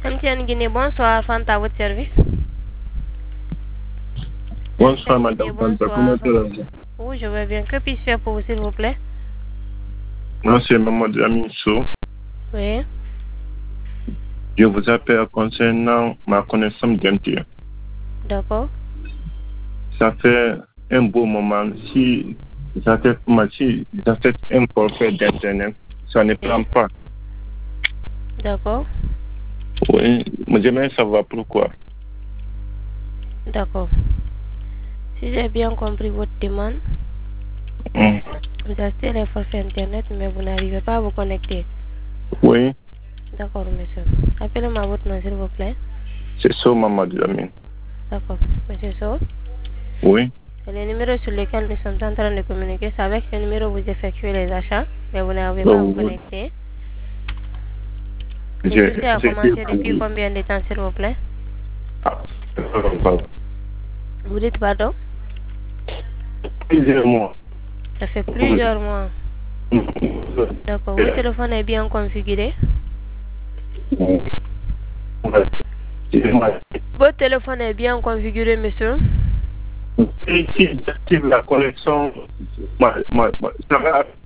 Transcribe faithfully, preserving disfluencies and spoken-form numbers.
M T N Guinée, bonsoir, Fanta, à votre service. Bonsoir, madame Fanta, comment allez-vous? Oui, je vais bien. Que puis-je faire pour vous, s'il vous plaît? Moi, c'est Mamadou Aminso. Oui. Je vous appelle concernant ma connaissance d'M T N. D'accord. Ça fait un beau moment. Si j'achète si un forfait d'Internet, ça ne prend pas. D'accord. Oui, mais j'aimerais savoir pourquoi. D'accord. Si j'ai bien compris votre demande, Mm. vous achetez les forfaits Internet, mais vous n'arrivez pas à vous connecter. Oui. D'accord, monsieur. Appelez-moi votre nom, s'il vous plaît. C'est ça, Mamadou Amin. D'accord. Monsieur So. Oui. Le numéro sur lequel nous sommes en train de communiquer, c'est avec ce numéro que vous effectuez les achats, mais vous n'arrivez pas Oh, à vous oui. connecter. Le J'ai- souci a j'ai- commencé depuis combien de temps, s'il vous plaît? Ah, pardon. Vous dites pardon? Plusieurs mois. Ça fait plusieurs mois. D'accord. Votre téléphone est bien configuré? Votre téléphone est bien configuré, monsieur? Si j'active la connexion, ma, ma, ma, ça va